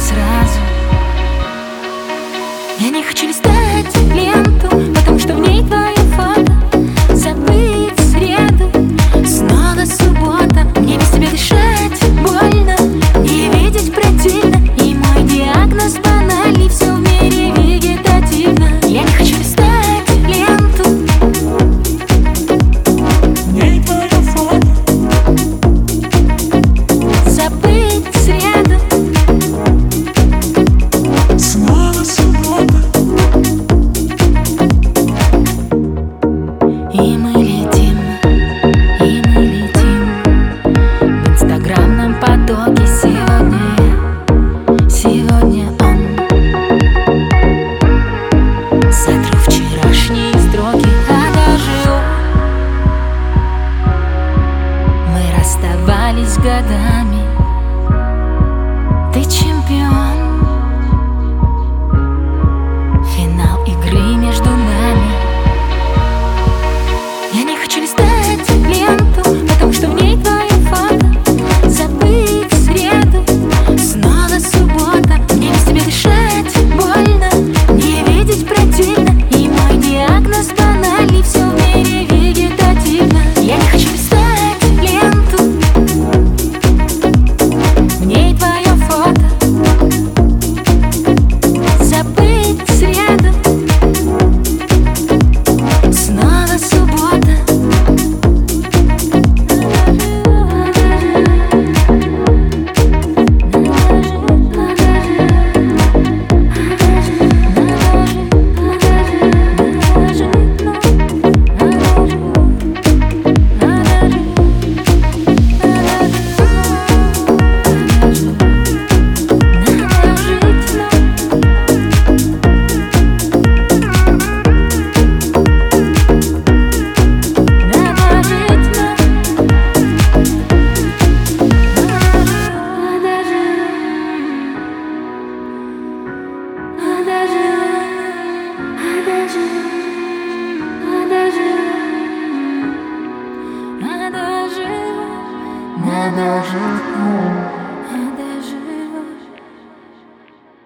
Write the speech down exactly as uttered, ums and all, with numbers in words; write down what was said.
сразу. Я не хочу листать ленту, потому что в ней твое фото. Забыть среду, снова суббота. Мне без тебя дышать больно, и видеть противно. И мой диагноз банальный: все в мире вегетативно. Я не хочу листать ленту, в ней твое фото. Забыть среду, снова суббота. И мы летим, и мы летим в инстаграмном потоке. Сегодня я, сегодня он. Сотру вчерашние строки, а даже он. Мы расставались годами. Ты чемпион. Финал игры между нами. Я не хочу листать ленту, потому что в ней твое фото. Забыть среду, снова суббота. Мне без тебя дышать больно, не видеть противно. И мой диагноз банальный: все в мире вегетативно. Я не хочу листать ленту, в ней твое фото. Забыть среду, снова суббота. Надо жить, ну.